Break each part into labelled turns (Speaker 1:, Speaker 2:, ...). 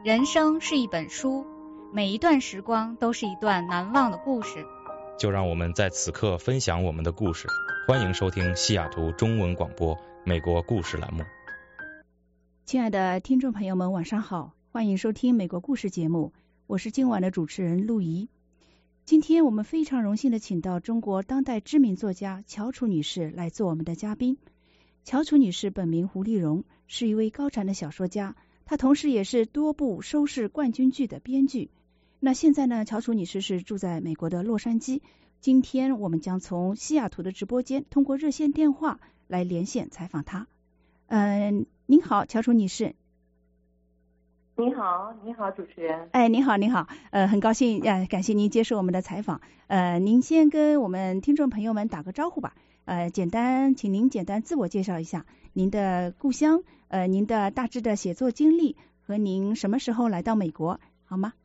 Speaker 1: 人生是一本书，每一段时光都是一段难忘的故事。
Speaker 2: 就让我们在此刻分享我们的故事。欢迎收听西雅图中文广播美国故事栏目。
Speaker 3: 亲爱的听众朋友们，晚上好，欢迎收听美国故事节目，我是今晚的主持人陆怡。今天我们非常荣幸的请到中国当代知名作家乔楚女士来做我们的嘉宾。乔楚女士本名胡丽蓉，是一位高产的小说家，她同时也是多部收视冠军剧的编剧。那现在呢，乔楚女士是住在美国的洛杉矶。今天我们将从西雅图的直播间通过热线电话来连线采访她。您好，乔楚女士。
Speaker 4: 你好，主持人。
Speaker 3: 您好，很高兴感谢您接受我们的采访。您先跟我们听众朋友们打个招呼吧。请您简单自我介绍一下您的故乡，您的大致的写作经历和您什么时候来到美国，好吗？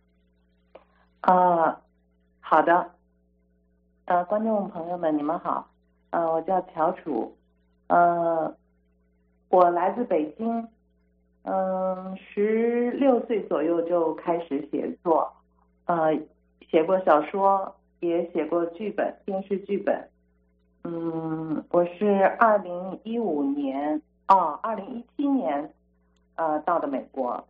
Speaker 4: 好的。观众朋友们，你们好。我叫乔楚。我来自北京。16岁左右就开始写作，写过小说，也写过剧本，电视剧本。我是2017年到的美国。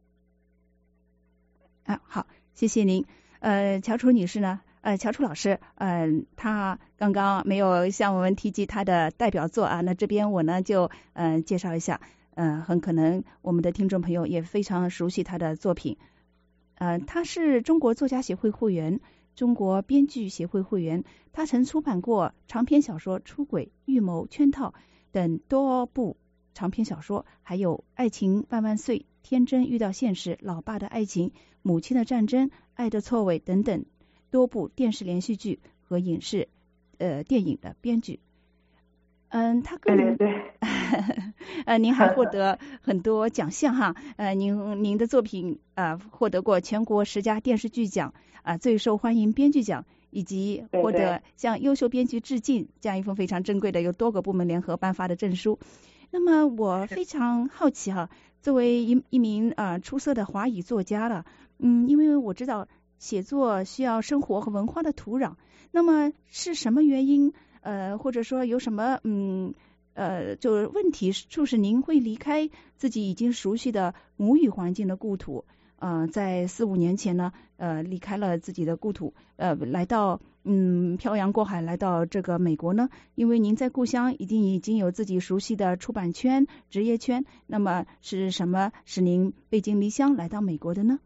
Speaker 3: 好，谢谢您。乔楚女士呢，乔楚老师，她刚刚没有向我们提及她的代表作啊，那这边我呢就介绍一下。很可能我们的听众朋友也非常熟悉他的作品。他是中国作家协会会员，中国编剧协会会员。他曾出版过长篇小说《出轨》《预谋》《圈套》等多部长篇小说，还有《爱情万万岁》《天真遇到现实》《老爸的爱情》《母亲的战争》《爱的错位》等等多部电视连续剧和影视电影的编剧。他个人
Speaker 4: 对
Speaker 3: 您还获得很多奖项哈。您的作品获得过全国10佳电视剧奖最受欢迎编剧奖，以及获得向优秀编剧致敬这样一份非常珍贵的由多个部门联合颁发的证书。那么我非常好奇哈，作为一名出色的华语作家了，因为我知道写作需要生活和文化的土壤，那么是什么原因或者说有什么就是问题促使您会离开自己已经熟悉的母语环境的故土，在4-5年前呢离开了自己的故土，来到漂洋过海来到这个美国呢？因为您在故乡已经有自己熟悉的出版圈、职业圈，那么是什么使您背井离乡来到美国的呢？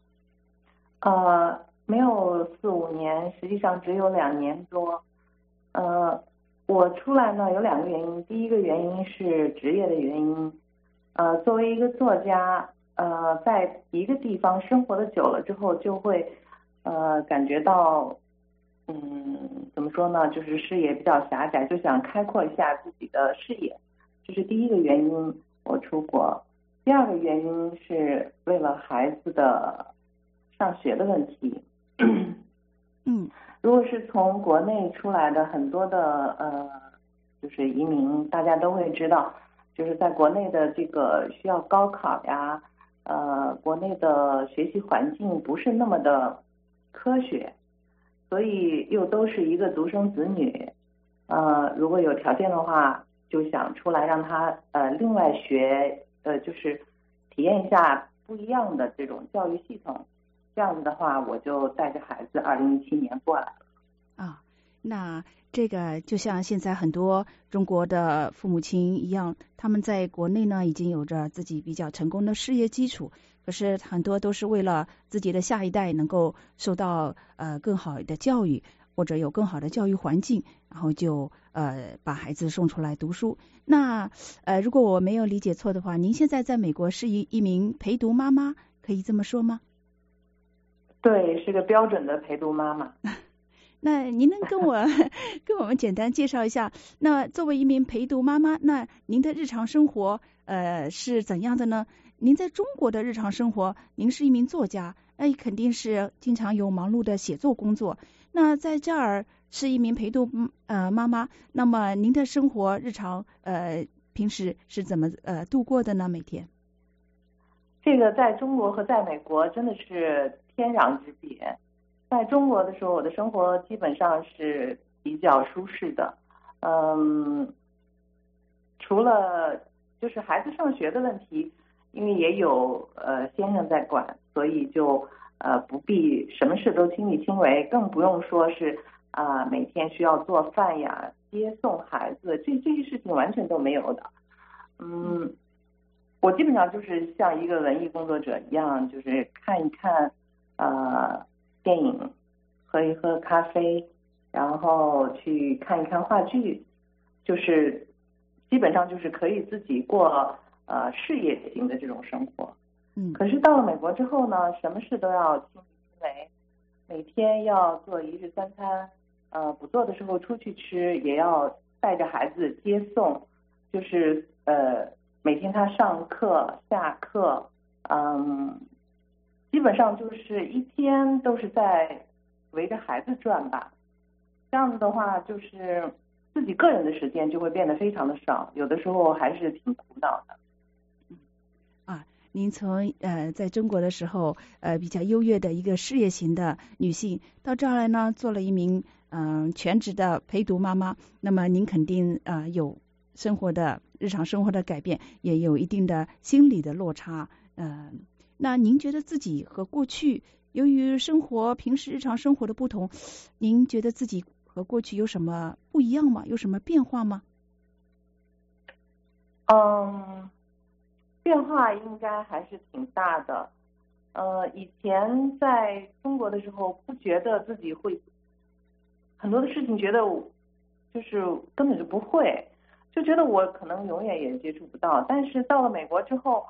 Speaker 4: 没有4-5年，实际上只有2年多。我出来呢有2个原因。第一个原因是职业的原因。作为一个作家，在一个地方生活的久了之后，就会感觉到怎么说呢，就是视野比较狭窄，就想开阔一下自己的视野。这是第一个原因，我出国。第二个原因是为了孩子的上学的问题。如果是从国内出来的很多的就是移民，大家都会知道，就是在国内的这个需要高考呀，国内的学习环境不是那么的科学，所以又都是一个独生子女，如果有条件的话，就想出来让他另外学，就是体验一下不一样的这种教育系统。这样子的话，我就带着孩子2017年过来了。
Speaker 3: 那这个就像现在很多中国的父母亲一样，他们在国内呢已经有着自己比较成功的事业基础，可是很多都是为了自己的下一代能够受到更好的教育，或者有更好的教育环境，然后就把孩子送出来读书。那如果我没有理解错的话，您现在在美国是一名陪读妈妈，可以这么说吗？
Speaker 4: 对，是个标准的陪读妈妈。
Speaker 3: 那您能跟我们简单介绍一下，那作为一名陪读妈妈，那您的日常生活是怎样的呢？您在中国的日常生活，您是一名作家，那肯定是经常有忙碌的写作工作。那在这儿是一名陪读妈妈，那么您的生活日常平时是怎么度过的呢？每天？
Speaker 4: 这个在中国和在美国真的是天壤之别。在中国的时候，我的生活基本上是比较舒适的，除了就是孩子上学的问题，因为也有先生在管，所以就不必什么事都亲力亲为，更不用说是每天需要做饭呀、接送孩子，这些事情完全都没有的。我基本上就是像一个文艺工作者一样，就是看一看电影，喝一喝咖啡，然后去看一看话剧，就是基本上就是可以自己过事业型的这种生活。可是到了美国之后呢，什么事都要亲力亲为，每天要做一日三餐，不做的时候出去吃，也要带着孩子接送，就是每天他上课下课，基本上就是一天都是在围着孩子转吧。这样子的话，就是自己个人的时间就会变得非常的少，有的时候还是挺苦恼的。
Speaker 3: 您从在中国的时候比较优越的一个事业型的女性，到这儿来呢，做了一名全职的陪读妈妈，那么您肯定有日常生活的改变，也有一定的心理的落差。那您觉得自己和过去由于平时日常生活的不同，您觉得自己和过去有什么不一样吗？有什么变化吗？
Speaker 4: 变化应该还是挺大的。以前在中国的时候，不觉得自己会很多的事情，觉得就是根本就不会，就觉得我可能永远也接触不到。但是到了美国之后，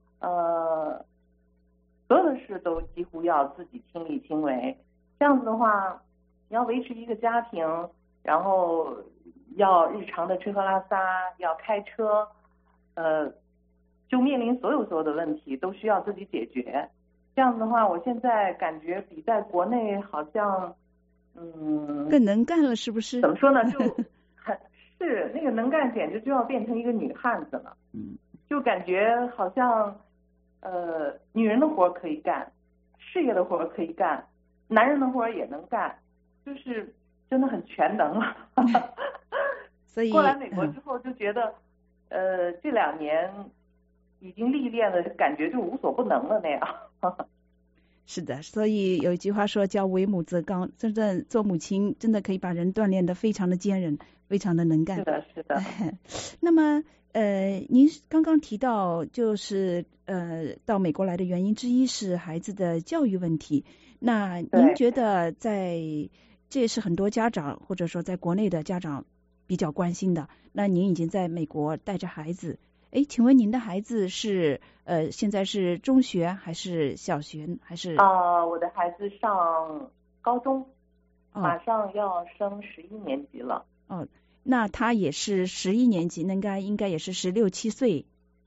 Speaker 4: 所有的事都几乎要自己亲力亲为。这样子的话，你要维持一个家庭，然后要日常的吃喝拉撒，要开车，就面临所有的问题都需要自己解决。这样子的话，我现在感觉比在国内好像
Speaker 3: 更能干了，是不是？
Speaker 4: 怎么说呢？是那个能干，简直就要变成一个女汉子了。就感觉好像女人的活可以干，事业的活可以干，男人的活也能干，就是真的很全能了。
Speaker 3: 所以
Speaker 4: 过来美国之后就觉得这2年已经历练了，感觉就无所不能了那样。
Speaker 3: 是的，所以有一句话说叫为母则刚，真正做母亲真的可以把人锻炼得非常的坚韧，非常的能干。
Speaker 4: 是的。
Speaker 3: 那么您刚刚提到就是到美国来的原因之一是孩子的教育问题，那您觉得这也是很多家长或者说在国内的家长比较关心的，那您已经在美国带着孩子，请问您的孩子是现在是中学还是小学还是？
Speaker 4: 我的孩子上高中，马上要升11年级了。
Speaker 3: 那他也是11年级，应该也是16、17岁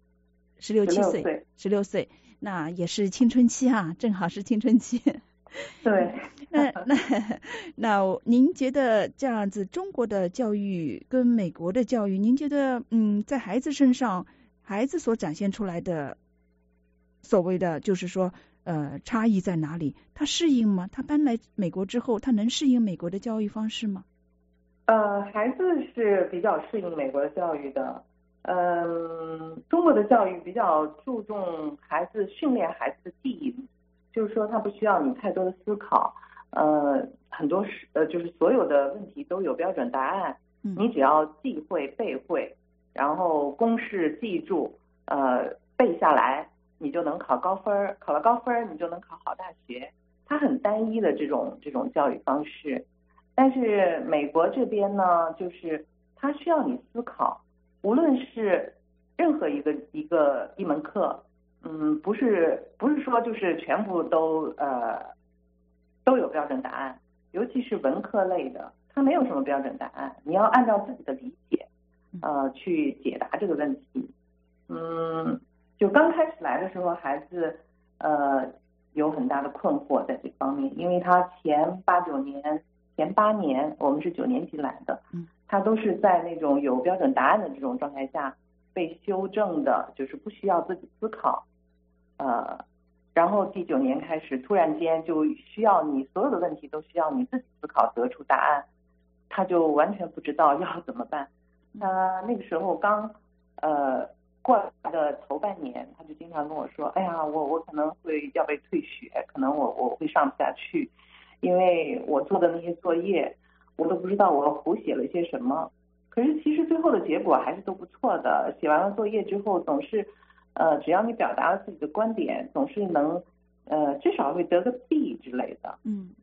Speaker 3: ，16岁，那也是青春期正好是青春期。
Speaker 4: 对。
Speaker 3: 那您觉得这样子中国的教育跟美国的教育，您觉得在孩子身上，孩子所展现出来的所谓的就是说差异在哪里？他适应吗？他搬来美国之后，他能适应美国的教育方式吗？
Speaker 4: 孩子是比较适应美国的教育的。中国的教育比较注重训练孩子的记忆，就是说他不需要你太多的思考，很多就是所有的问题都有标准答案，你只要记会背会，然后公式记住，背下来，你就能考高分，考了高分你就能考好大学。它很单一的这种教育方式。但是美国这边呢，就是它需要你思考，无论是任何一门课，不是说就是全部都有标准答案，尤其是文科类的，它没有什么标准答案，你要按照自己的理解去解答这个问题。就刚开始来的时候，孩子有很大的困惑在这方面，因为他前8年，我们是9年级来的，他都是在那种有标准答案的这种状态下被修正的，就是不需要自己思考。 然后第9年开始，突然间就需要你所有的问题都需要你自己思考得出答案，他就完全不知道要怎么办。他那个时候刚过来的头半年，他就经常跟我说，哎呀，我可能要被退学，可能我会上不下去，因为我做的那些作业我都不知道我胡写了些什么。可是其实最后的结果还是都不错的，写完了作业之后总是只要你表达了自己的观点，总是能至少会得个 B 之类的。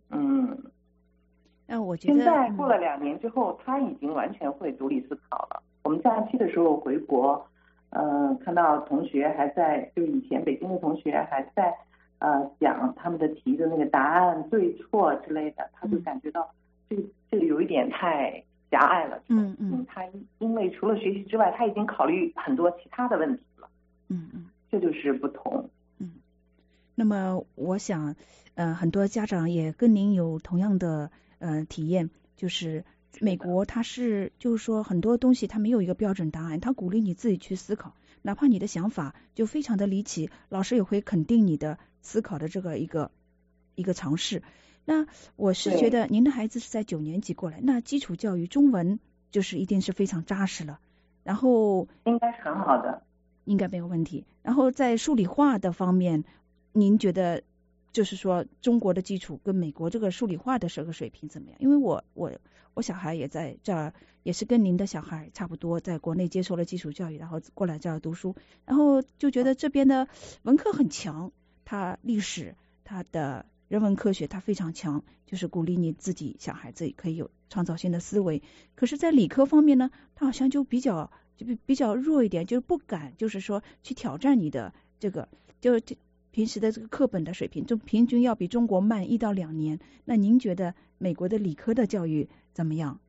Speaker 3: 我觉得
Speaker 4: 现在过了2年之后，他已经完全会独立思考了。我们假期的时候回国，看到同学还在，就是以前北京的同学还在讲他们的题的那个答案对错之类的，他就感觉到这个有一点太狭隘了。他因为除了学习之外，他已经考虑很多其他的问题了。这就是不同。
Speaker 3: 那么我想很多家长也跟您有同样的体验，就是美国它是就是说很多东西它没有一个标准答案，它鼓励你自己去思考，哪怕你的想法就非常的离奇，老师也会肯定你的思考的这个一个尝试。那我是觉得您的孩子是在9年级过来，那基础教育中文就是一定是非常扎实了，然后
Speaker 4: 应该是很好的，
Speaker 3: 应该没有问题。然后在数理化的方面，您觉得就是说中国的基础跟美国这个数理化的这个水平怎么样？因为我小孩也在这儿，也是跟您的小孩差不多，在国内接受了基础教育，然后过来这儿读书，然后就觉得这边的文科很强，他历史他的人文科学他非常强，就是鼓励你自己小孩子可以有创造性的思维。可是在理科方面呢，他好像就比较弱一点，就是不敢就是说去挑战你的这个平时的这个课本的水平，就平均要比中国慢1到2年。那您觉得美国的理科的教育怎么样？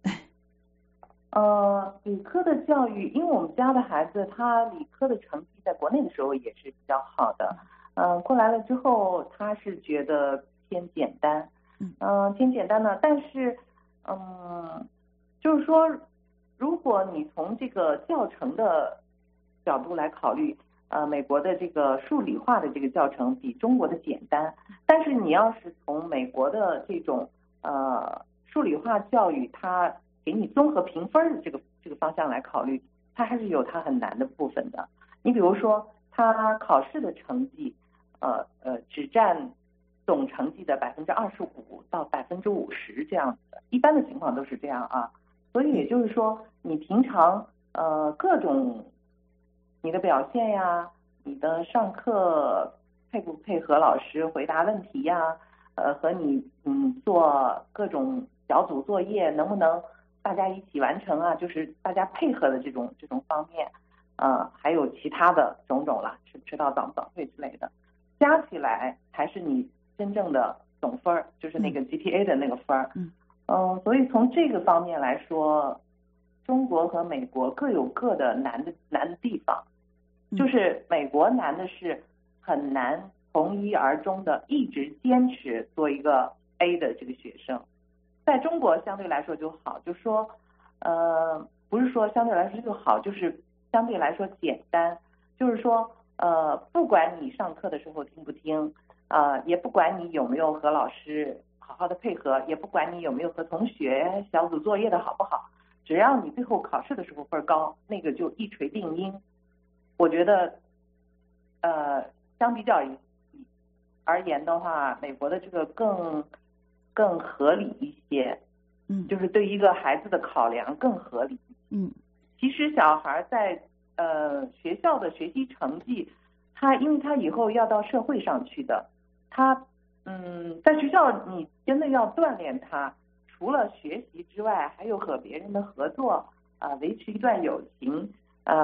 Speaker 4: 理科的教育，因为我们家的孩子他理科的成绩在国内的时候也是比较好的，过来了之后他是觉得偏简单，偏简单呢，但是就是说如果你从这个教程的角度来考虑，美国的这个数理化的这个教程比中国的简单，但是你要是从美国的这种数理化教育，它给你综合评分的这个方向来考虑，它还是有它很难的部分的。你比如说，它考试的成绩，只占总成绩的25%到50%这样子，一般的情况都是这样啊。所以也就是说，你平常各种你的表现呀，你的上课配不配合老师回答问题呀，和你做各种小组作业能不能大家一起完成啊，就是大家配合的这种方面，还有其他的种种啦，迟不迟到早不早退之类的，加起来才是你真正的总分，就是那个 GPA 的那个分。所以从这个方面来说，中国和美国各有各的难的地方。就是美国难的是很难从一而终的一直坚持做一个 A 的这个学生，在中国相对来说就好，就说不是说相对来说就好，就是相对来说简单，就是说不管你上课的时候听不听，也不管你有没有和老师好好的配合，也不管你有没有和同学小组作业的好不好，只要你最后考试的时候分高，那个就一锤定音。我觉得相比较而言的话，美国的这个更合理一些，就是对一个孩子的考量更合理。其实小孩在学校的学习成绩，因为他以后要到社会上去的，他在学校你真的要锻炼他，除了学习之外，还有和别人的合作，维持一段友情，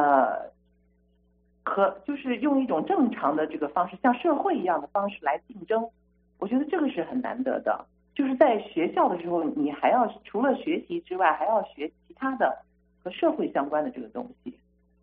Speaker 4: 就是用一种正常的这个方式，像社会一样的方式来竞争，我觉得这个是很难得的。就是在学校的时候，你还要除了学习之外，还要学其他的和社会相关的这个东西。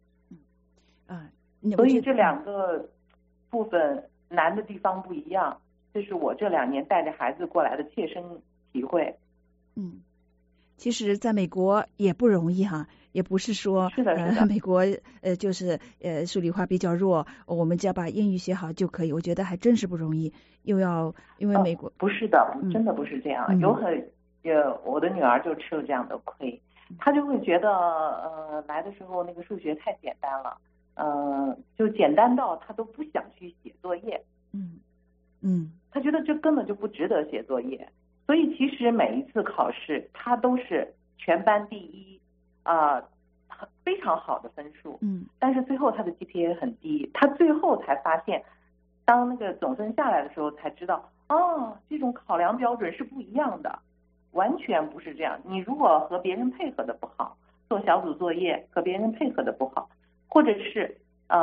Speaker 4: 所以这2个部分难的地方不一样，这是我这2年带着孩子过来的切身体会。
Speaker 3: 其实在美国也不容易哈，也不是说美国就是数理化比较弱，我们只要把英语学好就可以，我觉得还真是不容易，因为美国
Speaker 4: 不是的，真的不是这样，我的女儿就吃了这样的亏，她就会觉得来的时候那个数学太简单了，就简单到她都不想去写作业，她觉得这根本就不值得写作业，所以其实每一次考试她都是全班第一非常好的分数，但是最后她的 GPA 很低，她最后才发现，当那个总分下来的时候才知道，这种考量标准是不一样的，完全不是这样。你如果和别人配合的不好，做小组作业和别人配合的不好，或者是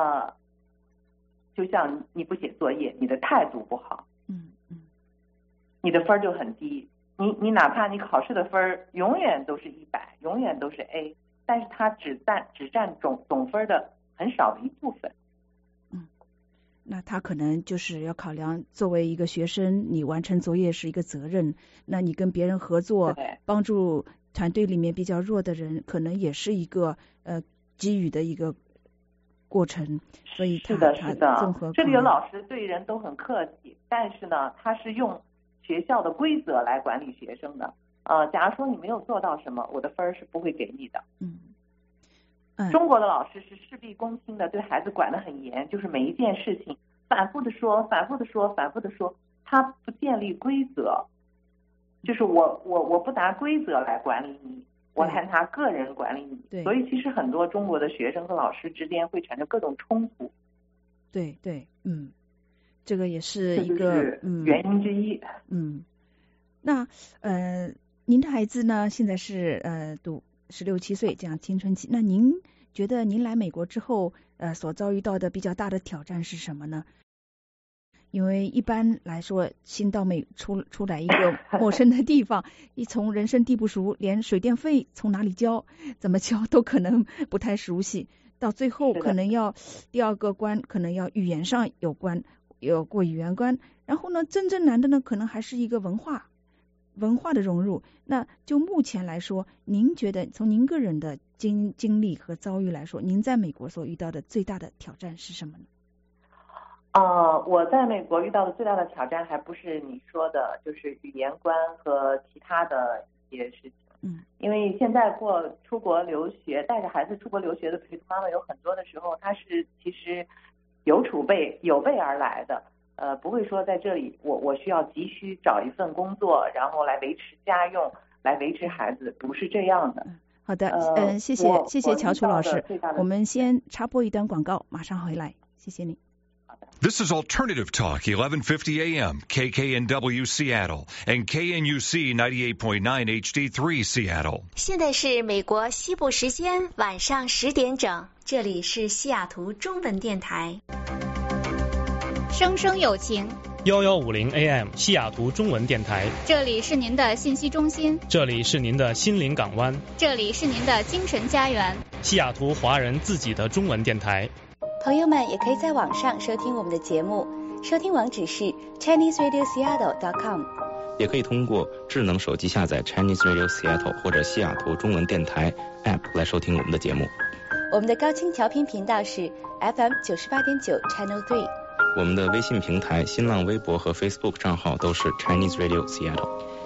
Speaker 4: 就像你不写作业，你的态度不好，你的分就很低。你哪怕你考试的分永远都是100，永远都是 A， 但是它只占总分的很少的一部分。
Speaker 3: 那他可能就是要考量，作为一个学生，你完成作业是一个责任，那你跟别人合作，帮助团队里面比较弱的人，可能也是一个给予的一个过程。所以
Speaker 4: 是的，这里的老师对人都很客气，但是呢，他是用学校的规则来管理学生的。假如说你没有做到什么，我的分是不会给你的。中国的老师是事必躬亲的，对孩子管得很严，就是每一件事情反复的说，他不建立规则，就是我不拿规则来管理你，我来拿个人管理你。所以其实很多中国的学生和老师之间会产生各种冲突。
Speaker 3: 对，这个也是一个
Speaker 4: 原因之一。
Speaker 3: 那您的孩子呢，现在是读16、17岁这样青春期，那您觉得您来美国之后所遭遇到的比较大的挑战是什么呢？因为一般来说新到出来一个陌生的地方，一从人生地不熟，连水电费从哪里交怎么交都可能不太熟悉，到最后可能要第二个关可能要语言上有过语言关，然后呢真正难的呢可能还是一个文化的融入。那就目前来说，您觉得从您个人的经历和遭遇来说，您在美国所遇到的最大的挑战是什么呢？
Speaker 4: 我在美国遇到的最大的挑战还不是你说的，就是语言关和其他的一些事情。因为现在出国留学，带着孩子出国留学的陪读妈妈有很多的时候，她是其实有备而来的。不会说在这里我需要急需找一份工作，然后来维持家用，来维持孩子，不是这样的。
Speaker 3: 好的，谢谢乔楚老师，我们先插播一段广告，马上回来，谢谢你。
Speaker 5: This is Alternative Talk, 1150 AM, KKNW Seattle, and KNUC 98.9 HD3 Seattle.
Speaker 6: 现在是美国西部时间晚上10点整，这里是西雅图中文电台。
Speaker 1: 声声有情
Speaker 7: 1150 AM 西雅图中文电台，
Speaker 1: 这里是您的信息中心，
Speaker 7: 这里是您的心灵港湾，
Speaker 1: 这里是您的精神家园，
Speaker 7: 西雅图华人自己的中文电台。
Speaker 6: 朋友们也可以在网上收听我们的节目，收听网址是 ChineseRadioSeattle.com，
Speaker 2: 也可以通过智能手机下载 Chinese Radio Seattle 或者西雅图中文电台 App 来收听我们的节目。
Speaker 6: 我们的高清调频频道是 FM 98.9 Channel 3。
Speaker 2: 我们的微信平台、新浪微博和 Facebook 账号都是 Chinese Radio Seattle。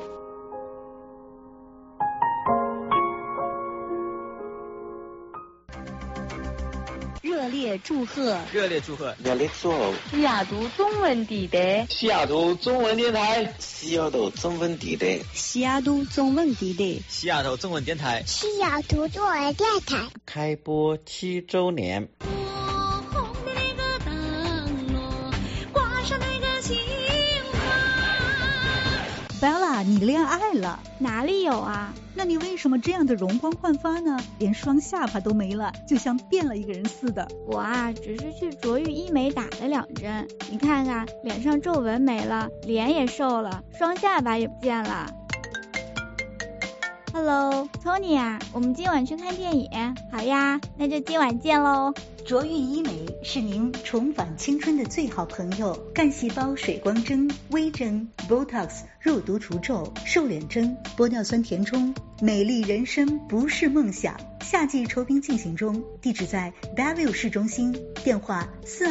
Speaker 8: 热烈祝贺
Speaker 9: 西雅图中文地带，
Speaker 10: 西雅图中文电台，
Speaker 11: 西雅图中文地带，
Speaker 8: 西雅图中文地带，
Speaker 10: 西雅图中文电台，
Speaker 12: 西雅图中文电台
Speaker 11: 开播7周年。
Speaker 8: Bella， 你恋爱了？
Speaker 13: 哪里有啊？
Speaker 8: 那你为什么这样的容光焕发呢？连双下巴都没了，就像变了一个人似的。
Speaker 13: 我啊，只是去卓玉医美打了2针，你看看，脸上皱纹没了，脸也瘦了，双下巴也不见了。 Hello， Tony 啊，我们今晚去看电影。好呀，那就今晚见喽。
Speaker 8: 卓越医美是您重返青春的最好朋友，干细胞水光针、微针、Botox 肉毒除皱、瘦脸针、玻尿酸填充，美丽人生不是梦想。夏季酬宾进行中，地址在 Bellevue 市中心，电话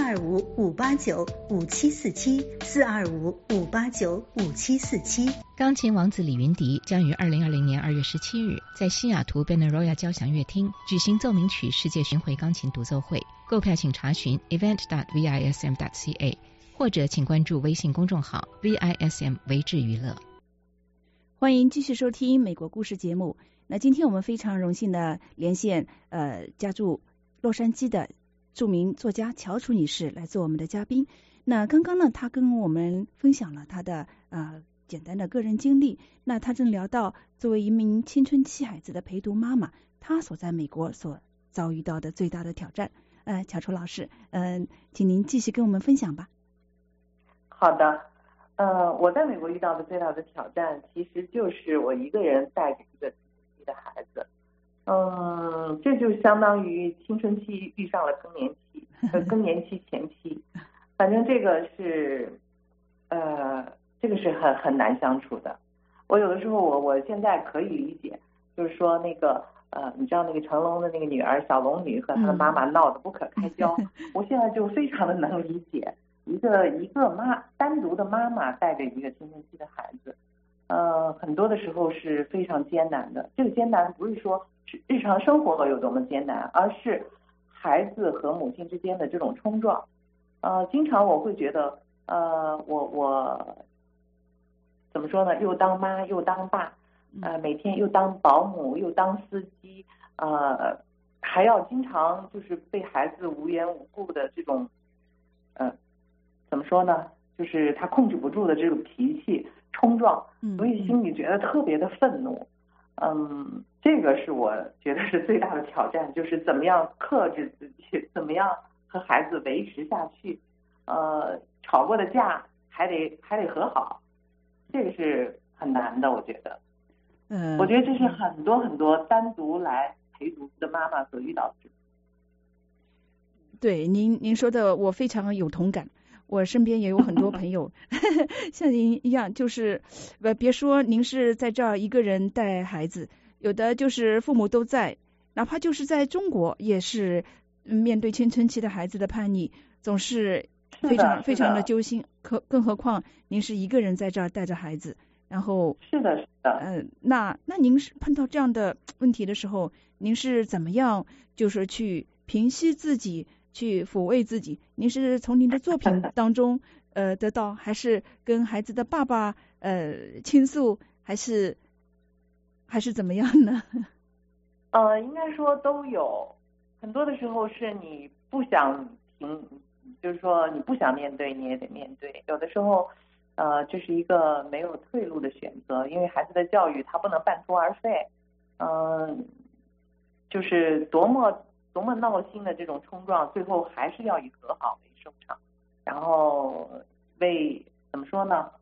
Speaker 8: 425-589-5747，425-589-5747。
Speaker 14: 钢琴王子李云迪将于2020年2月17日在西雅图 Benaroya 交响乐厅举行奏鸣曲世界巡回钢琴独奏会。购票请查询 event.vism.ca 或者请关注微信公众号 VISM 维智娱乐。
Speaker 3: 欢迎继续收听美国故事节目。那今天我们非常荣幸的连线家住洛杉矶的著名作家乔楚女士来做我们的嘉宾。那刚刚呢，她跟我们分享了她的简单的个人经历。那她正聊到作为一名青春期孩子的陪读妈妈，她所在美国所遭遇到的最大的挑战。乔楚老师，请您继续跟我们分享吧。
Speaker 4: 好的，我在美国遇到的最大的挑战，其实就是我一个人带着一个青春期的孩子。这就相当于青春期遇上了更年期，更年期前期，反正这个是很难相处的。我有的时候我现在可以理解，就是说那个你知道那个成龙的那个女儿小龙女和她的妈妈闹得不可开交，我现在就非常的能理解一个单独的妈妈带着一个青春期的孩子，很多的时候是非常艰难的。这个艰难不是说日常生活有多么艰难，而是孩子和母亲之间的这种冲撞。经常我会觉得，我怎么说呢？又当妈又当爸，每天又当保姆又当司机，还要经常就是被孩子无缘无故的这种，怎么说呢？就是他控制不住的这种脾气冲撞，所以心里觉得特别的愤怒。这个是我觉得是最大的挑战，就是怎么样克制自己，怎么样和孩子维持下去。吵过的架还得和好，这个是很难的，我觉得。我觉得这是很多很多单独来陪读的妈妈所遇到的。
Speaker 3: 对，您说的我非常有同感。我身边也有很多朋友像您一样，就是别说您是在这儿一个人带孩子，有的就是父母都在，哪怕就是在中国也是面对青春期的孩子的叛逆，总是非常的揪心，更何况您是一个人在这儿带着孩子，然后
Speaker 4: 是的
Speaker 3: 那您是碰到这样的问题的时候，您是怎么样就是去平息自己，去抚慰自己？您是从您的作品当中得到，还是跟孩子的爸爸倾诉，还是怎么样呢？
Speaker 4: 应该说都有，很多的时候是你不想就是说你不想面对你也得面对，有的时候这是一个没有退路的选择，因为孩子的教育他不能半途而废。就是多么闹心的这种冲撞，最后还是要以和好为收场。然后怎么说呢？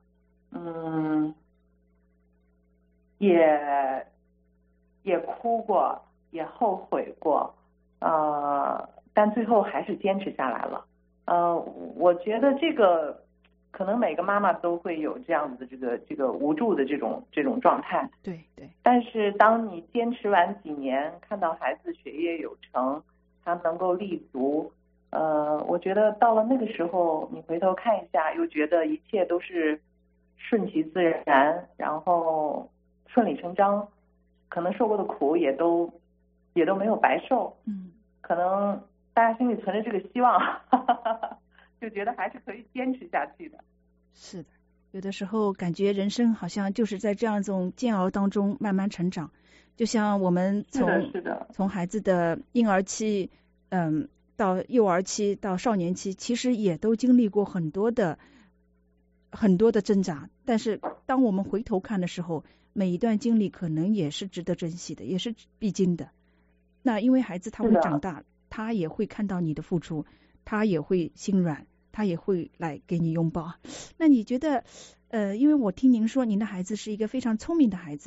Speaker 4: 也哭过，也后悔过，但最后还是坚持下来了。我觉得这个可能每个妈妈都会有这样子的这个无助的这种状态。
Speaker 3: 对。
Speaker 4: 但是当你坚持完几年，看到孩子学业有成，他能够立足，我觉得到了那个时候，你回头看一下，又觉得一切都是顺其自然，然后顺理成章，可能受过的苦也都没有白受。可能大家心里存着这个希望，就觉得还是可以坚持下去的。
Speaker 3: 是的，有的时候感觉人生好像就是在这样一种煎熬当中慢慢成长，就像我们从孩子的婴儿期，到幼儿期到少年期，其实也都经历过很多的挣扎，但是当我们回头看的时候，每一段经历可能也是值得珍惜的，也是必经的。那因为孩子他会长大，他也会看到你的付出，他也会心软，他也会来给你拥抱。那你觉得因为我听您说您的孩子是一个非常聪明的孩子，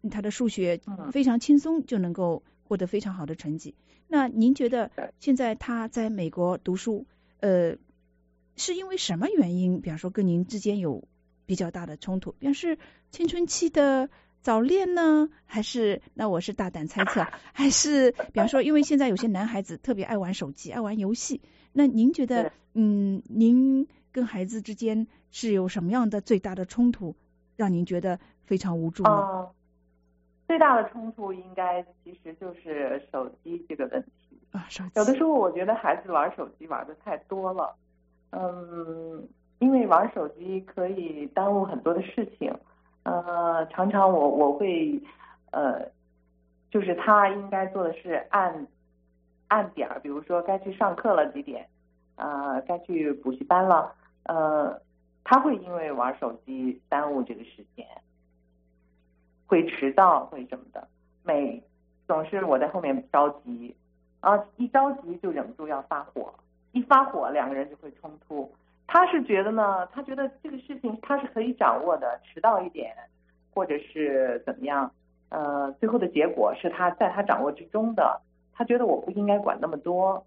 Speaker 3: 他的数学非常轻松就能够获得非常好的成绩。那您觉得现在他在美国读书，是因为什么原因？比方说跟您之间有比较大的冲突，比方是青春期的早恋呢，还是那我是大胆猜测，还是比方说因为现在有些男孩子特别爱玩手机，爱玩游戏，那您觉得您跟孩子之间是有什么样的最大的冲突，让您觉得非常无助呢？
Speaker 4: 最大的冲突应该其实就是手机这个问题
Speaker 3: 啊，手机
Speaker 4: 有的时候我觉得孩子玩手机玩的太多了，因为玩手机可以耽误很多的事情，常常我会就是他应该做的是按点，比如说该去上课了几点，该去补习班了，他会因为玩手机耽误这个时间，会迟到，会什么的，总是我在后面着急，一着急就忍不住要发火，一发火两个人就会冲突。他是觉得呢，他觉得这个事情他是可以掌握的，迟到一点或者是怎么样，最后的结果是他在他掌握之中的，他觉得我不应该管那么多，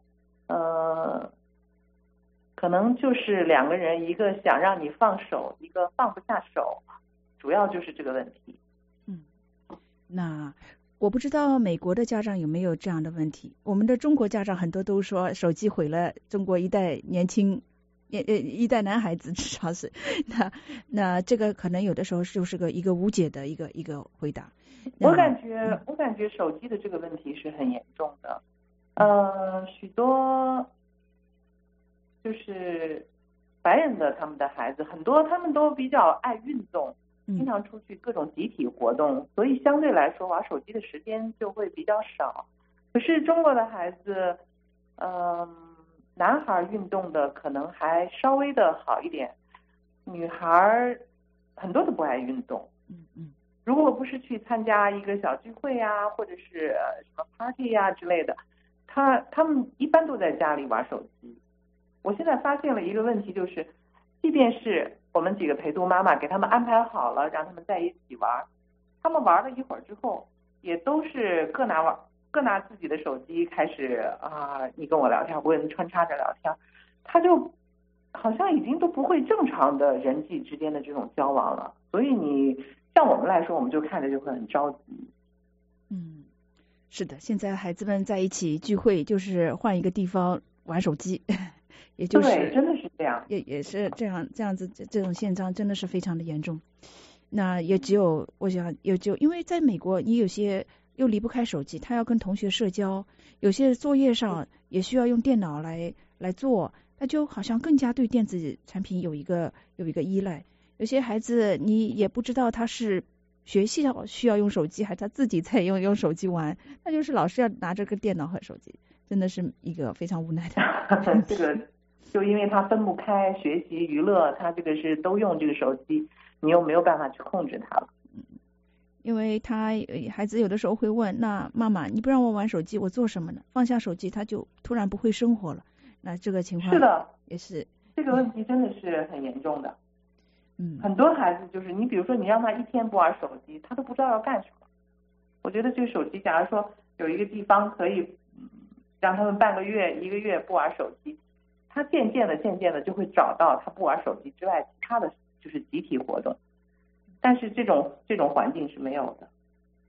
Speaker 4: 可能就是两个人一个想让你放手，一个放不下手，主要就是这个问题。
Speaker 3: 那我不知道美国的家长有没有这样的问题，我们的中国家长很多都说手机毁了中国一代男孩子，至少是那这个可能有的时候就是一个无解的一个回答。
Speaker 4: 我感觉手机的这个问题是很严重的，许多就是白人的他们的孩子很多，他们都比较爱运动，经常出去各种集体活动，所以相对来说玩手机的时间就会比较少。可是中国的孩子，男孩运动的可能还稍微的好一点，女孩很多都不爱运动。如果不是去参加一个小聚会啊，或者是什么 party 啊之类的，他们一般都在家里玩手机。我现在发现了一个问题，就是即便是我们几个陪读妈妈给他们安排好了，让他们在一起玩，他们玩了一会儿之后，也都是各拿自己的手机开始你跟我聊天，我跟你穿插着聊天，他就好像已经都不会正常的人际之间的这种交往了。所以像我们来说，我们就看着就会很着急。
Speaker 3: 是的，现在孩子们在一起聚会就是换一个地方玩手机，也就是
Speaker 4: 对，真的是这样，
Speaker 3: 也是这样子，这种现状真的是非常的严重。那也只有我想因为在美国，你有些又离不开手机，他要跟同学社交，有些作业上也需要用电脑来做，他就好像更加对电子产品有一个依赖。有些孩子你也不知道他是学习需要用手机，还是他自己在用手机玩，那就是老师要拿着个电脑和手机，真的是一个非常无奈的
Speaker 4: 这个就因为他分不开学习娱乐，他这个是都用这个手机，你又没有办法去控制他了。
Speaker 3: 因为孩子有的时候会问，那妈妈你不让我玩手机我做什么呢？放下手机他就突然不会生活了。那这个情况
Speaker 4: 是的，
Speaker 3: 也是
Speaker 4: 这个问题真的是很严重的。很多孩子就是你比如说你让他一天不玩手机，他都不知道要干什么。我觉得这个手机假如说有一个地方可以让他们半个月1个月不玩手机，他渐渐的就会找到他不玩手机之外其他的就是集体活动，但是这种环境是没有的。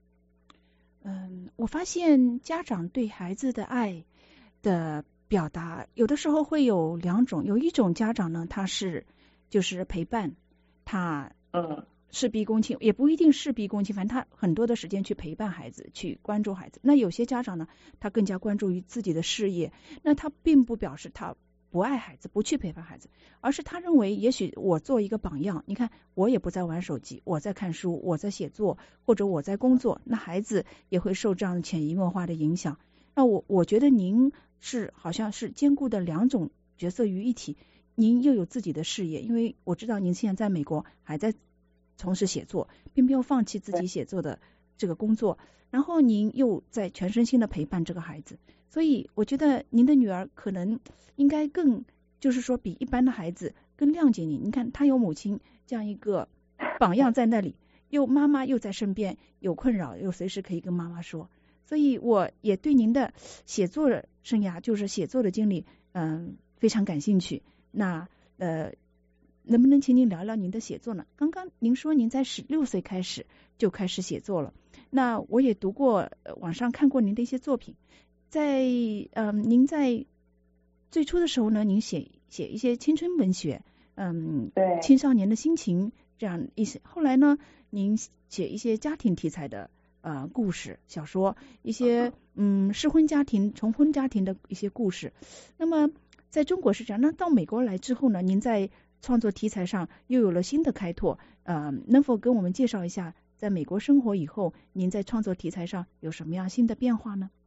Speaker 3: 我发现家长对孩子的爱的表达有的时候会有2种，有一种家长呢，他就是陪伴，他事必躬亲，也不一定事必躬亲，反正他很多的时间去陪伴孩子，去关注孩子。那有些家长呢，他更加关注于自己的事业，那他并不表示他不爱孩子，不去陪伴孩子，而是他认为也许我做一个榜样，你看我也不在玩手机，我在看书，我在写作，或者我在工作，那孩子也会受这样潜移默化的影响。那我觉得您好像是兼顾的2种角色于一体，您又有自己的事业，因为我知道您现在在美国还在从事写作，并没有放弃自己写作的这个工作，然后您又在全身心的陪伴这个孩子，所以我觉得您的女儿可能应该更就是说比一般的孩子更谅解您。你看她有母亲这样一个榜样在那里， 妈妈又在身边，有困扰又随时可以跟妈妈说。所以我也对您的写作生涯，就是写作的经历，非常感兴趣。那能不能请您聊聊您的写作呢？刚刚您说您在16岁就开始写作了，那我也读过网上看过您的一些作品，在您在最初的时候呢，您写一些青春文学，
Speaker 4: 对，
Speaker 3: 青少年的心情这样一些。后来呢，您写一些家庭题材的故事小说，一些失婚家庭、重婚家庭的一些故事。那么在中国是这样，那到美国来之后呢，您在创作题材上又有了新的开拓，能否跟我们介绍一下，在美国生活以后，您在创作题材上有什么样新的变化呢？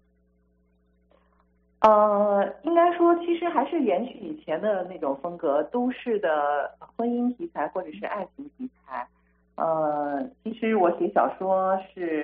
Speaker 4: 应该说其实还是延续以前的那种风格，都市的婚姻题材或者是爱情题材。其实我写小说是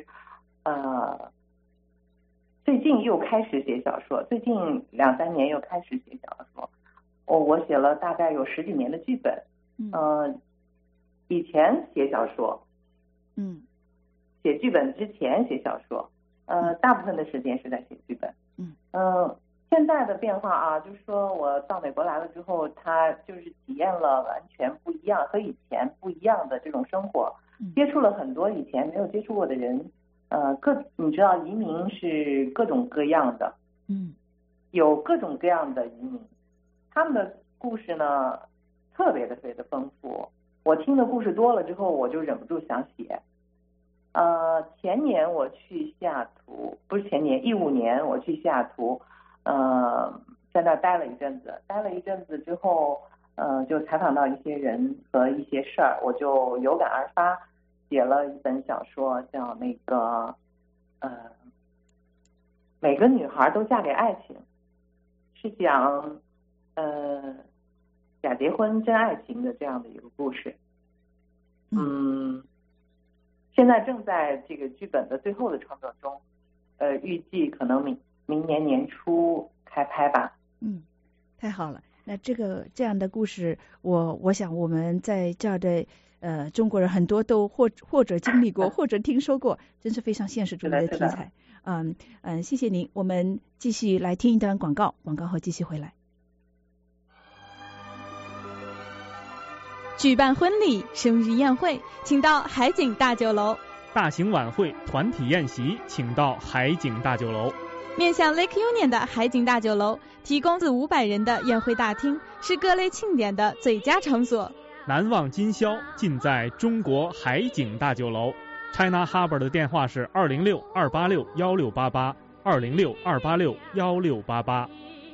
Speaker 4: 最近又开始写小说，最近2-3年又开始写小说。我写了大概有10几年的剧本。以前写小说，写剧本之前写小说，大部分的时间是在写剧本。现在的变化啊，就是说我到美国来了之后，他就是体验了完全不一样，和以前不一样的这种生活，接触了很多以前没有接触过的人。你知道移民是各种各样的，有各种各样的移民，他们的故事呢特别的丰富。我听的故事多了之后，我就忍不住想写。前年我去西雅图，不是前年，15年我去西雅图，在那待了一阵子之后，就采访到一些人和一些事儿，我就有感而发，写了一本小说，叫那个每个女孩都嫁给爱情，是讲假结婚真爱情的这样的一个故事。现在正在这个剧本的最后的创作中，预计可能明年年初开拍吧。
Speaker 3: 太好了。那这样的故事，我想我们在这儿的中国人很多都或者经历过或者听说过，真是非常现实主义的题材。谢谢您。我们继续来听一段广告后继续回来。
Speaker 15: 举办婚礼、生日宴会，请到海景大酒楼；
Speaker 7: 大型晚会、团体宴席，请到海景大酒楼。
Speaker 15: 面向 Lake Union 的海景大酒楼提供400-500人的宴会大厅，是各类庆典的最佳场所。
Speaker 7: 难忘今宵尽在中国海景大酒楼。China Harbor 的电话是206-286-1688 206-286-1688。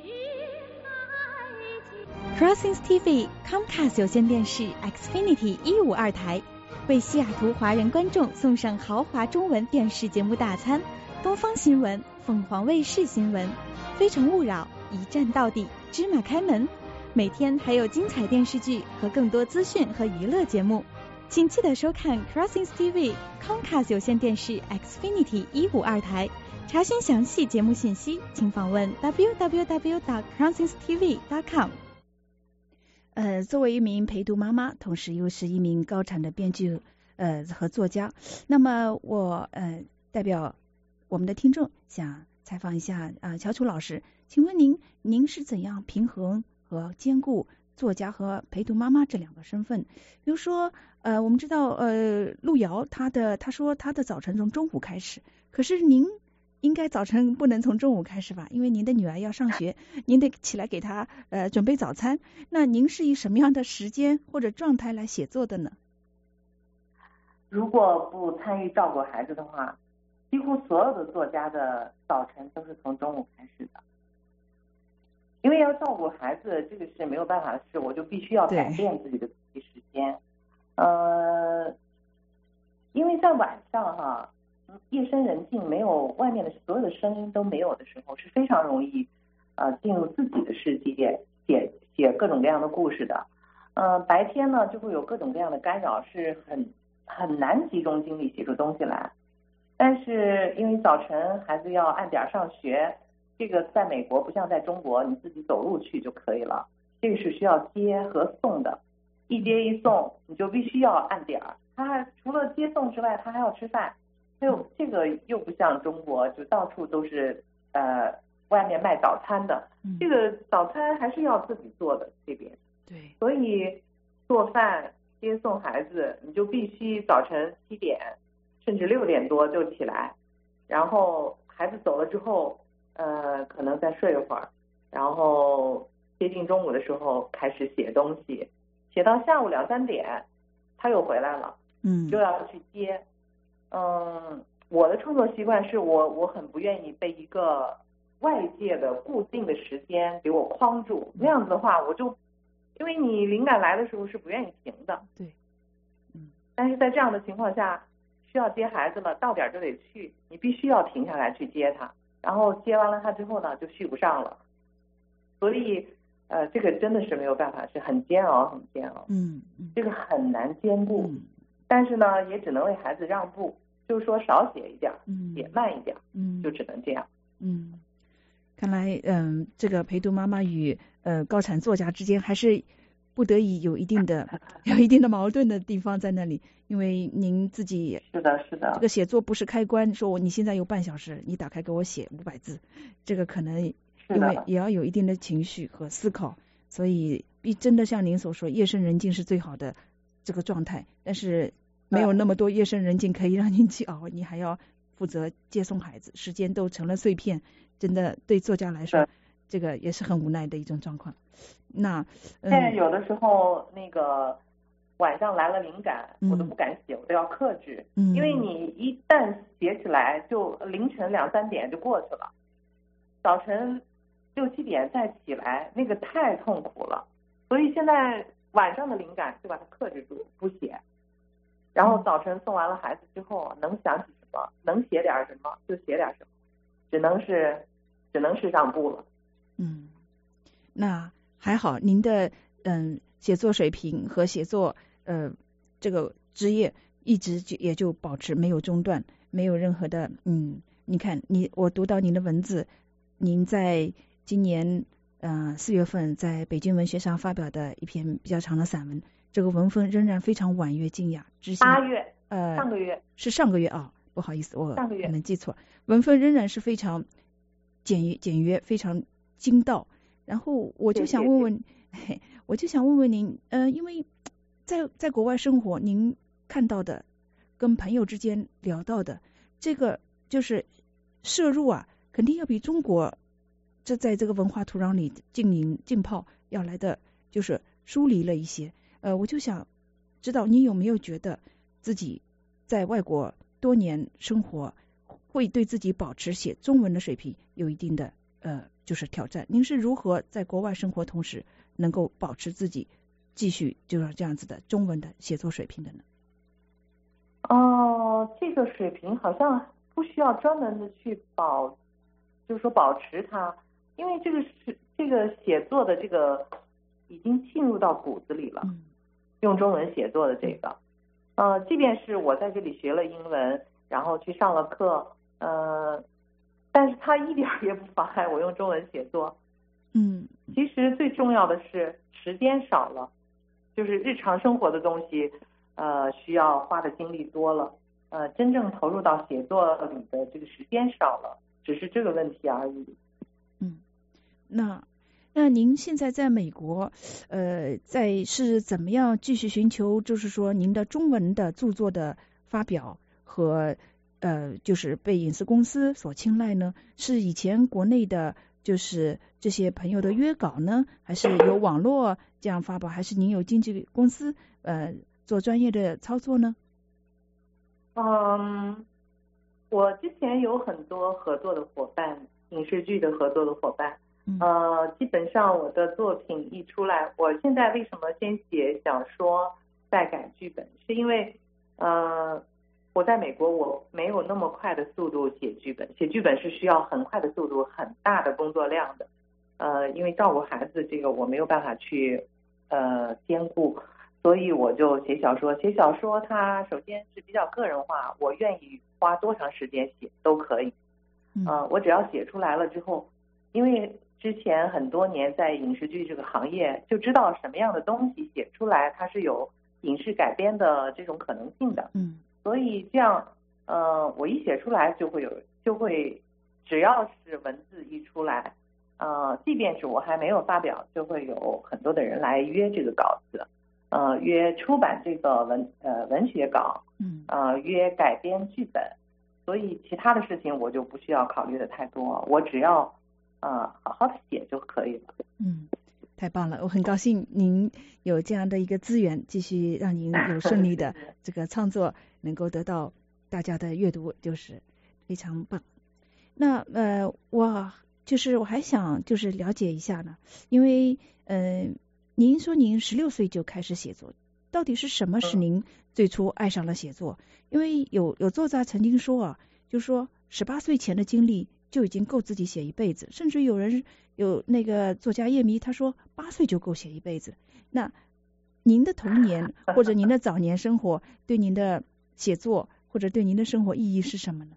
Speaker 15: Crossings TV Comcast 有线电视 Xfinity 152台为西雅图华人观众送上豪华中文电视节目大餐，东方新闻、凤凰卫视新闻、非诚勿扰、一站到底、芝麻开门，每天还有精彩电视剧和更多资讯和娱乐节目，请记得收看 Crossings TV Comcast 有线电视 Xfinity 152台。查询详细节目信息，请访问 www.crossingstv.com。
Speaker 3: 作为一名陪读妈妈，同时又是一名高产的编剧和作家，那么我代表我们的听众想采访一下乔楚老师，请问您是怎样平衡和兼顾作家和陪读妈妈这2个身份？比如说我们知道路遥他说他的早晨从中午开始，可是您应该早晨不能从中午开始吧，因为您的女儿要上学，您得起来给她准备早餐。那您是以什么样的时间或者状态来写作的呢？
Speaker 4: 如果不参与照顾孩子的话，几乎所有的作家的早晨都是从中午开始的。因为要照顾孩子，这个是没有办法的事，我就必须要改变自己的时间。因为在晚上夜深人静，没有外面的所有的声音都没有的时候，是非常容易进入自己的世界，写各种各样的故事的。白天呢就会有各种各样的干扰，是很难集中精力写出东西来。但是因为早晨孩子要按点上学，这个在美国不像在中国，你自己走路去就可以了，这个是需要接和送的，一接一送你就必须要按点， 他还除了接送之外，他还要吃饭。这个又不像中国，就到处都是外面卖早餐的，这个早餐还是要自己做的这边。
Speaker 3: 对，
Speaker 4: 所以做饭接送孩子，你就必须早晨7点甚至6点多就起来，然后孩子走了之后，可能再睡一会儿，然后接近中午的时候开始写东西，写到下午2、3点，他又回来了，就要去接。我的创作习惯是我很不愿意被一个外界的固定的时间给我框住，那样子的话，我就因为你灵感来的时候是不愿意停的。
Speaker 3: 对，
Speaker 4: 但是在这样的情况下，需要接孩子了，到点就得去，你必须要停下来去接他，然后接完了他之后呢，就续不上了。所以这个真的是没有办法，是很煎熬，很煎熬。这个很难兼顾。但是呢，也只能为孩子让步，就是说少写一点，写慢一点，就只能这样。
Speaker 3: 看来这个陪读妈妈与高产作家之间还是不得已有一定的矛盾的地方在那里，因为您自己
Speaker 4: 是的，这
Speaker 3: 个写作不是开关，说你现在有半小时，你打开给我写500字，这个可能因为也要有一定的情绪和思考，所以真的像您所说，夜深人静是最好的这个状态，但是没有那么多夜深人静可以让您去熬，你还要负责接送孩子，时间都成了碎片，真的对作家来说，这个也是很无奈的一种状况。那
Speaker 4: 现在有的时候那个晚上来了灵感，我都不敢写，我都要克制，因为你一旦写起来，就凌晨2、3点就过去了，早晨6、7点再起来，那个太痛苦了。所以现在晚上的灵感就把它克制住，不写。然后早晨送完了孩子之后，能想起什么，能写点什么就写点什么，只能是让步了。
Speaker 3: 那还好，您的写作水平和写作这个职业一直也就保持没有中断，没有任何的你看我读到您的文字，您在今年4月份在北京文学上发表的一篇比较长的散文，这个文风仍然非常婉约静雅。
Speaker 4: 8月上个月
Speaker 3: 是上个月啊，不好意思，我
Speaker 4: 上个月
Speaker 3: 可能记错，文风仍然是非常简约，非常精到。然后我就想问问您，因为在国外生活，您看到的跟朋友之间聊到的这个就是摄入啊，肯定要比中国在这个文化土壤里浸泡要来的就是疏离了一些。我就想知道你有没有觉得自己在外国多年生活会对自己保持写中文的水平有一定的就是挑战？您是如何在国外生活同时能够保持自己继续就是这样子的中文的写作水平的呢？
Speaker 4: 这个水平好像不需要专门的去就是说保持它，因为这个写作的这个已经浸入到骨子里了。用中文写作的这个，即便是我在这里学了英文，然后去上了课，但是它一点也不妨碍我用中文写作。其实最重要的是时间少了，就是日常生活的东西，需要花的精力多了，真正投入到写作里的这个时间少了，只是这个问题而已。
Speaker 3: 那您现在在美国，是怎么样继续寻求，就是说您的中文的著作的发表和就是被影视公司所青睐呢？是以前国内的，就是这些朋友的约稿呢，还是有网络这样发表，还是您有经纪公司做专业的操作呢？
Speaker 4: 我之前有很多合作的伙伴，影视剧的合作的伙伴。基本上我的作品一出来，我现在为什么先写小说再改剧本，是因为我在美国我没有那么快的速度写剧本，写剧本是需要很快的速度，很大的工作量的。因为照顾孩子这个我没有办法去兼顾，所以我就写小说。写小说它首先是比较个人化，我愿意花多长时间写都可以。我只要写出来了之后，因为之前很多年在影视剧这个行业，就知道什么样的东西写出来它是有影视改编的这种可能性的。所以这样我一写出来就会只要是文字一出来，即便是我还没有发表，就会有很多的人来约这个稿子，约出版这个文学稿，约改编剧本，所以其他的事情我就不需要考虑的太多，我只要好好的写就可以了。
Speaker 3: 太棒了，我很高兴您有这样的一个资源，继续让您有顺利的这个创作能够得到大家的阅读，就是非常棒。那我还想就是了解一下呢，因为您说您16岁就开始写作，到底是什么使您最初爱上了写作？因为有作家曾经说啊，就说18岁前的经历就已经够自己写一辈子，甚至有那个作家叶迷他说8岁就够写一辈子。那您的童年或者您的早年生活对您的写作或者对您的生活意义是什么呢？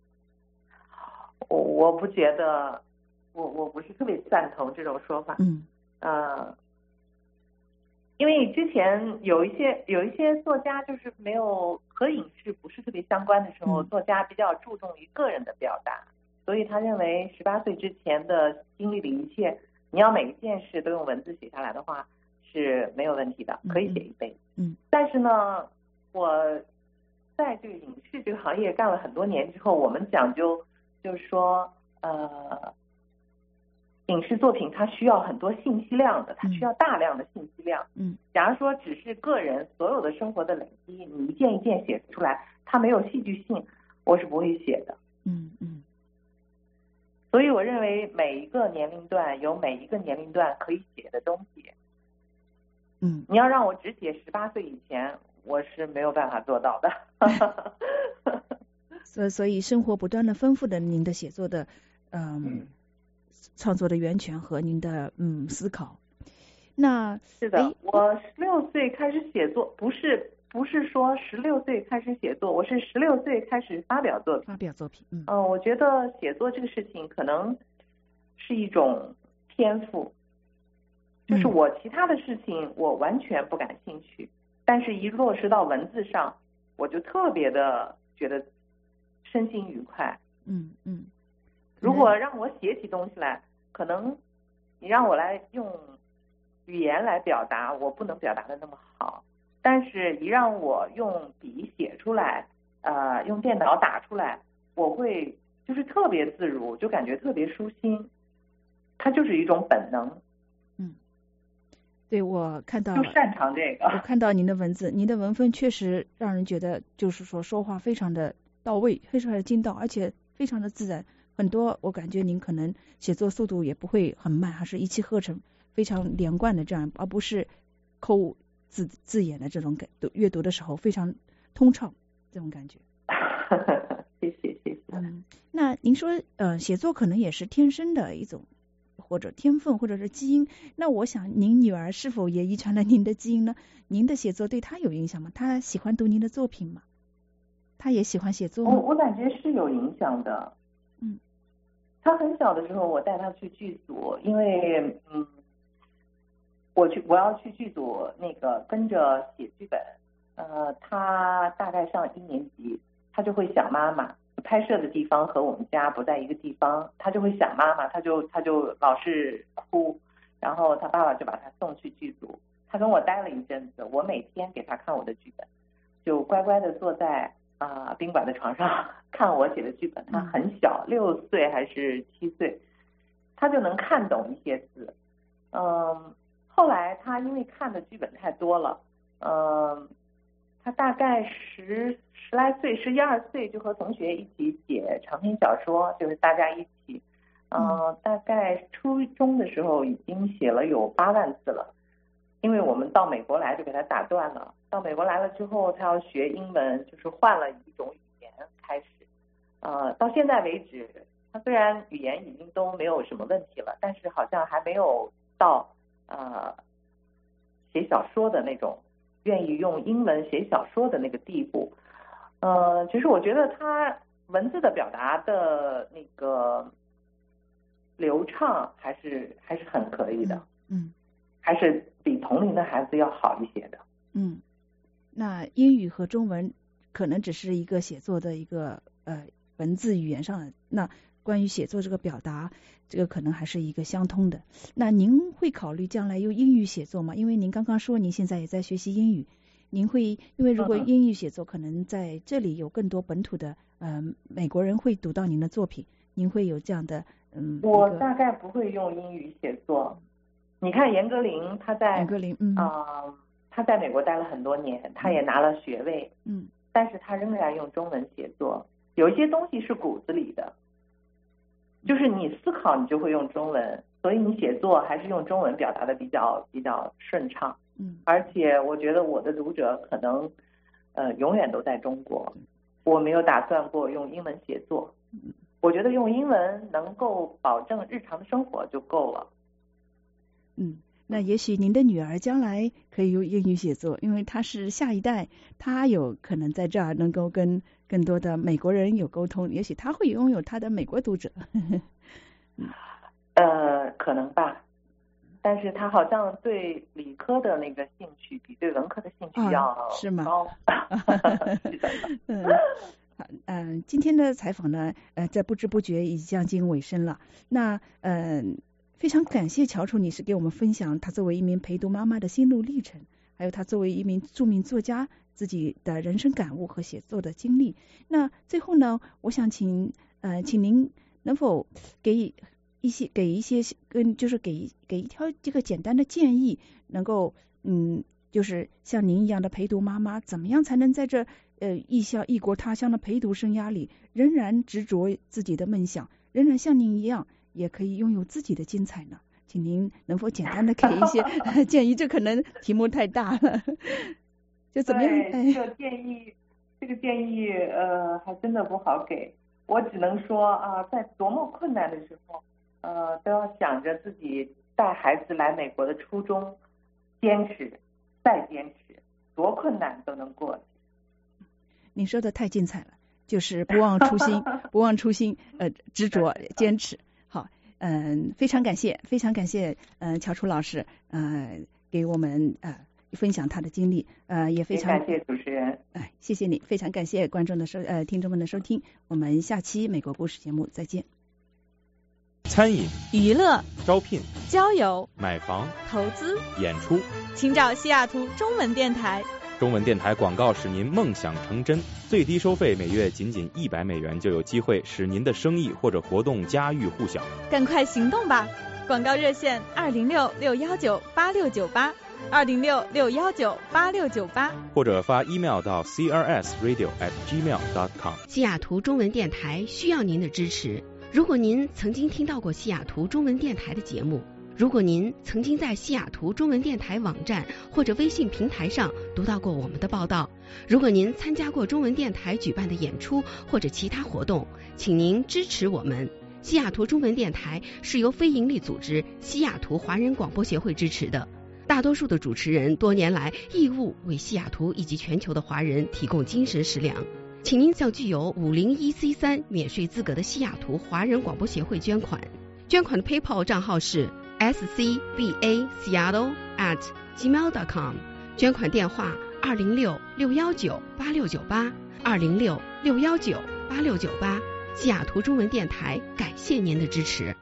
Speaker 4: 我不觉得，我不是特别赞同这种说法。因为之前有一些作家就是没有和影视不是特别相关的时候，作家比较注重于个人的表达，所以他认为18岁之前的经历的一切，你要每一件事都用文字写下来的话是没有问题的，可以写一辈子。但是呢，我在这个影视这个行业干了很多年之后，我们讲究就是说影视作品它需要很多信息量的，它需要大量的信息量。假如说只是个人所有的生活的累积，你一件一件写出来，它没有戏剧性，我是不会写的。所以我认为每一个年龄段有每一个年龄段可以写的东西。你要让我只写18岁以前，我是没有办法做到的。
Speaker 3: 所以生活不断的丰富的您的写作的创作的源泉和您的思考。那
Speaker 4: 是的，我16岁开始写作，不是说16岁开始写作，我是16岁开始发表作品。我觉得写作这个事情可能是一种天赋，就是我其他的事情我完全不感兴趣，但是一落实到文字上，我就特别的觉得身心愉快。如果让我写起东西来，可能你让我来用语言来表达，我不能表达的那么好，但是一让我用笔写出来，用电脑打出来，我会就是特别自如，就感觉特别舒心，它就是一种本能。
Speaker 3: 对，我看到了，
Speaker 4: 就擅长这个。
Speaker 3: 我看到您的文字，您的文风确实让人觉得就是说话非常的到位，非常的精到，而且非常的自然。很多我感觉您可能写作速度也不会很慢，还是一气呵成，非常连贯的这样，而不是口字眼的这种阅读的时候非常通畅这种感觉。
Speaker 4: 谢谢。
Speaker 3: 那您说写作可能也是天生的一种或者天分或者是基因，那我想您女儿是否也遗传了您的基因呢？您的写作对她有影响吗？她喜欢读您的作品吗？她也喜欢写作吗？
Speaker 4: 我感觉是有影响的。她很小的时候我带她去剧组，因为我要去剧组那个跟着写剧本，她大概上1年级，她就会想妈妈，拍摄的地方和我们家不在一个地方，她就会想妈妈，她就老是哭，然后她爸爸就把她送去剧组，她跟我待了一阵子，我每天给她看我的剧本，就乖乖的坐在宾馆的床上看我写的剧本。她很小，6岁还是7岁，她就能看懂一些字。后来她因为看的剧本太多了，她大概十来岁，11、12岁就和同学一起写长篇小说，就是大家一起。大概初中的时候已经写了有8万字了，因为我们到美国来就给她打断了。到美国来了之后，她要学英文，就是换了一种语言开始。到现在为止，她虽然语言已经都没有什么问题了，但是好像还没有到写小说的那种愿意用英文写小说的那个地步。其实我觉得她文字的表达的那个流畅还是很可以的。还是比同龄的孩子要好一些的。
Speaker 3: 那英语和中文可能只是一个写作的一个文字语言上的，那关于写作这个表达，这个可能还是一个相通的。那您会考虑将来用英语写作吗？因为您刚刚说您现在也在学习英语，您会因为如果英语写作可能在这里有更多本土的美国人会读到您的作品，您会有这样的
Speaker 4: 我大概不会用英语写作。你看严歌苓，他在他在美国待了很多年，他也拿了学位，但是他仍然用中文写作。有一些东西是骨子里的，就是你思考你就会用中文，所以你写作还是用中文表达的比较顺畅。而且我觉得我的读者可能永远都在中国，我没有打算过用英文写作。我觉得用英文能够保证日常的生活就够了。
Speaker 3: 那也许您的女儿将来可以用英语写作，因为她是下一代，她有可能在这儿能够跟更多的美国人有沟通，也许她会拥有她的美国读者。
Speaker 4: 可能吧，但是她好像对理科的那个兴趣比对文科的兴趣要高。
Speaker 3: 是吗？今天的采访呢，在不知不觉已将近尾声了。那非常感谢乔楚女士给我们分享她作为一名陪读妈妈的心路历程，还有她作为一名著名作家自己的人生感悟和写作的经历。那最后呢，我想请您能否给一些就是给一条这个简单的建议，能够就是像您一样的陪读妈妈，怎么样才能在这异国他乡的陪读生涯里，仍然执着自己的梦想，仍然像您一样也可以拥有自己的精彩呢？请您能否简单的给一些建议？这可能题目太大了，就怎么样？
Speaker 4: 这个建议还真的不好给。我只能说在多么困难的时候，都要想着自己带孩子来美国的初衷，坚持再坚持，多困难都能过去。
Speaker 3: 你说的太精彩了，就是不忘初心，不忘初心，执着坚持。好，非常感谢乔楚老师，给我们分享他的经历，也非常
Speaker 4: 感谢主持人。
Speaker 3: 谢谢你，非常感谢观众的听众们的收听，我们下期美国故事节目再见。
Speaker 2: 餐饮、
Speaker 15: 娱乐、
Speaker 2: 招聘、
Speaker 15: 交友、
Speaker 2: 买房、
Speaker 15: 投资、
Speaker 2: 演出，
Speaker 15: 请找西雅图中文电台。
Speaker 2: 中文电台广告使您梦想成真，最低收费每月仅$100就有机会使您的生意或者活动家喻户晓。
Speaker 15: 赶快行动吧！广告热线206-619-8698，206-619-8698，
Speaker 2: 或者发 email 到 crsradio@gmail.com。
Speaker 16: 西雅图中文电台需要您的支持。如果您曾经听到过西雅图中文电台的节目，如果您曾经在西雅图中文电台网站或者微信平台上读到过我们的报道，如果您参加过中文电台举办的演出或者其他活动，请您支持我们。西雅图中文电台是由非营利组织西雅图华人广播协会支持的，大多数的主持人多年来义务为西雅图以及全球的华人提供精神食粮。请您向具有501C3免税资格的西雅图华人广播协会捐款，捐款的 PayPal 账号是scbaseattle@gmail.com， 捐款电话206-619-8698， 206-619-8698。西雅图中文电台感谢您的支持。